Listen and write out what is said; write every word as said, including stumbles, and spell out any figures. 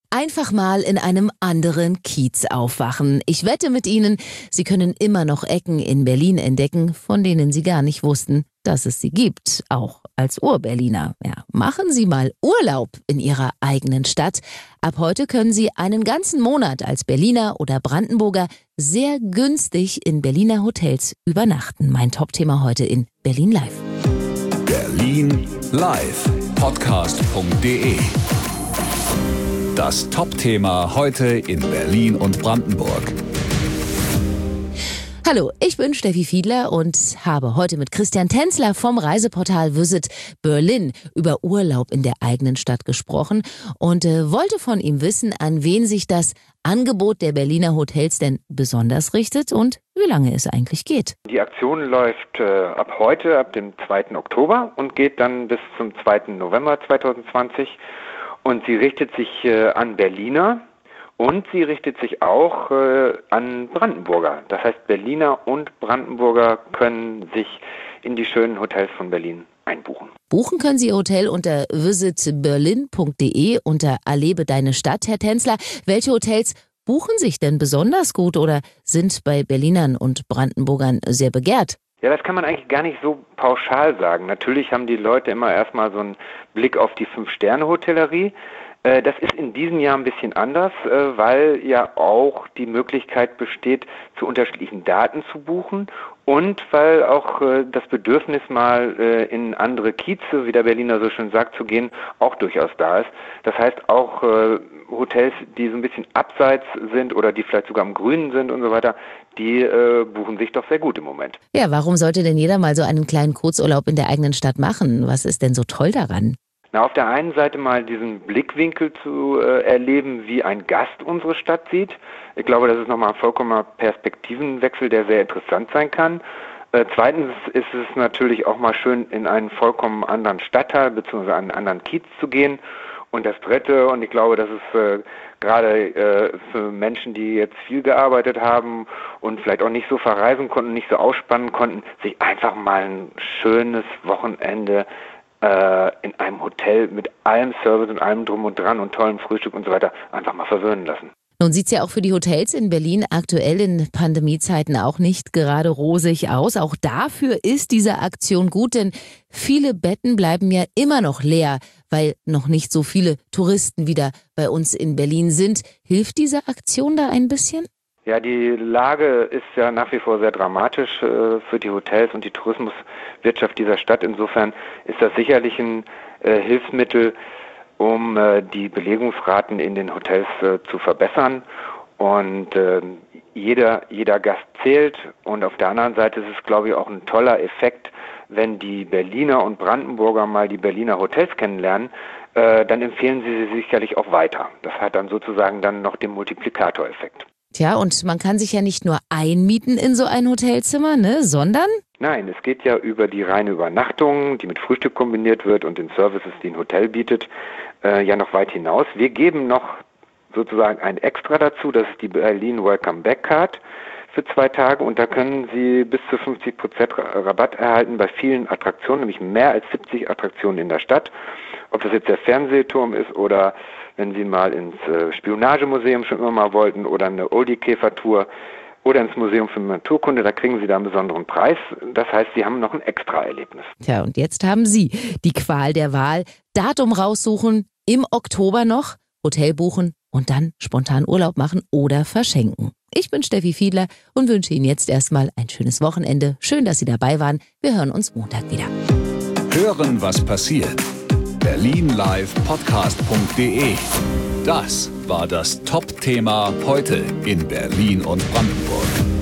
Einfach mal in einem anderen Kiez aufwachen. Ich wette mit Ihnen, Sie können immer noch Ecken in Berlin entdecken, von denen Sie gar nicht wussten, dass es sie gibt, auch als Ur-Berliner. Ja, machen Sie mal Urlaub in Ihrer eigenen Stadt. Ab heute können Sie einen ganzen Monat als Berliner oder Brandenburger sehr günstig in Berliner Hotels übernachten. Mein Top-Thema heute in Berlin Live. Berlin Live, podcast punkt de. Das Top-Thema heute in Berlin und Brandenburg. Hallo, ich bin Steffi Fiedler und habe heute mit Christian Tänzler vom Reiseportal Visit Berlin über Urlaub in der eigenen Stadt gesprochen und äh, wollte von ihm wissen, an wen sich das Angebot der Berliner Hotels denn besonders richtet und wie lange es eigentlich geht. Die Aktion läuft äh, ab heute, ab dem zweiten Oktober und geht dann bis zum zweiten November zweitausendzwanzig. Und sie richtet sich äh, an Berliner und sie richtet sich auch äh, an Brandenburger. Das heißt, Berliner und Brandenburger können sich in die schönen Hotels von Berlin einbuchen. Buchen können Sie Ihr Hotel unter visit berlin punkt de unter Erlebe deine Stadt, Herr Tänzler. Welche Hotels buchen sich denn besonders gut oder sind bei Berlinern und Brandenburgern sehr begehrt? Ja, das kann man eigentlich gar nicht so pauschal sagen. Natürlich haben die Leute immer erstmal so einen Blick auf die Fünf-Sterne-Hotellerie. Das ist in diesem Jahr ein bisschen anders, weil ja auch die Möglichkeit besteht, zu unterschiedlichen Daten zu buchen und weil auch das Bedürfnis, mal in andere Kieze, wie der Berliner so schön sagt, zu gehen, auch durchaus da ist. Das heißt, auch Hotels, die so ein bisschen abseits sind oder die vielleicht sogar am Grünen sind und so weiter, die äh, buchen sich doch sehr gut im Moment. Ja, warum sollte denn jeder mal so einen kleinen Kurzurlaub in der eigenen Stadt machen? Was ist denn so toll daran? Na, auf der einen Seite mal diesen Blickwinkel zu äh, erleben, wie ein Gast unsere Stadt sieht. Ich glaube, das ist nochmal ein vollkommener Perspektivenwechsel, der sehr interessant sein kann. Äh, zweitens ist es natürlich auch mal schön, in einen vollkommen anderen Stadtteil bzw. einen anderen Kiez zu gehen. Und das Dritte, und ich glaube, das ist äh, gerade äh, für Menschen, die jetzt viel gearbeitet haben und vielleicht auch nicht so verreisen konnten, nicht so ausspannen konnten, sich einfach mal ein schönes Wochenende äh, in einem Hotel mit allem Service und allem drum und dran und tollem Frühstück und so weiter einfach mal verwöhnen lassen. Nun sieht es ja auch für die Hotels in Berlin aktuell in Pandemiezeiten auch nicht gerade rosig aus. Auch dafür ist diese Aktion gut, denn viele Betten bleiben ja immer noch leer, weil noch nicht so viele Touristen wieder bei uns in Berlin sind. Hilft diese Aktion da ein bisschen? Ja, die Lage ist ja nach wie vor sehr dramatisch äh, für die Hotels und die Tourismuswirtschaft dieser Stadt. Insofern ist das sicherlich ein äh, Hilfsmittel, um äh, die Belegungsraten in den Hotels äh, zu verbessern. Und äh, jeder, jeder Gast zählt. Und auf der anderen Seite ist es, glaube ich, auch ein toller Effekt, wenn die Berliner und Brandenburger mal die Berliner Hotels kennenlernen, äh, dann empfehlen sie sie sicherlich auch weiter. Das hat dann sozusagen dann noch den Multiplikatoreffekt. Tja, und man kann sich ja nicht nur einmieten in so ein Hotelzimmer, ne, sondern? Nein, es geht ja über die reine Übernachtung, die mit Frühstück kombiniert wird und den Services, die ein Hotel bietet, äh, ja noch weit hinaus. Wir geben noch sozusagen ein Extra dazu, das ist die Berlin Welcome Back Card für zwei Tage und da können Sie bis zu fünfzig Prozent Rabatt erhalten bei vielen Attraktionen, nämlich mehr als siebzig Attraktionen in der Stadt. Ob das jetzt der Fernsehturm ist oder wenn Sie mal ins äh, Spionagemuseum schon immer mal wollten oder eine Oldie-Käfer-Tour oder ins Museum für Naturkunde, da kriegen Sie da einen besonderen Preis. Das heißt, Sie haben noch ein Extra-Erlebnis. Tja, und jetzt haben Sie die Qual der Wahl. Datum raussuchen, im Oktober noch, Hotel buchen und dann spontan Urlaub machen oder verschenken. Ich bin Steffi Fiedler und wünsche Ihnen jetzt erstmal ein schönes Wochenende. Schön, dass Sie dabei waren. Wir hören uns Montag wieder. Hören, was passiert. Berlin Live, podcast punkt de. Das war das Top-Thema heute in Berlin und Brandenburg.